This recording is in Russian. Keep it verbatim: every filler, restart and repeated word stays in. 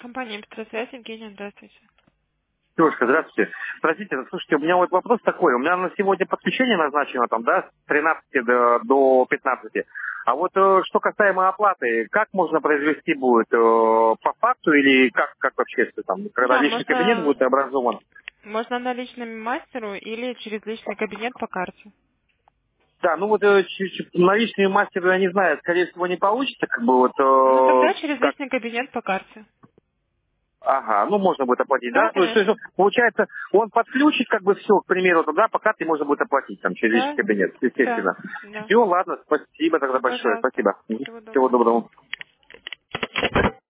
Компания «Петросвязь», Евгения, здравствуйте. Девушка, здравствуйте. Простите, слушайте, у меня вот вопрос такой. У меня на сегодня подключение назначено там, да, с тринадцати до, до пятнадцати. А вот э, что касаемо оплаты, как можно произвести будет? Э, по факту или как, как вообще, что там, когда Да, личный кабинет можно, будет образован? можно наличными мастеру или через личный кабинет по карте. Да, ну вот э, ч- ч- наличные мастеры, я не знаю, скорее всего не получится, как бы вот, Ну, э, тогда через как. личный кабинет по карте. Ага, ну можно будет оплатить, Да, да? То есть, то есть, конечно. получается, он подключит как бы все, к примеру, тогда по карте можно будет оплатить там через личный Да, кабинет, да, естественно. да. Все, ладно, спасибо тогда большое, Пожалуйста. спасибо. Мгм. Всего Всего доброго. доброго.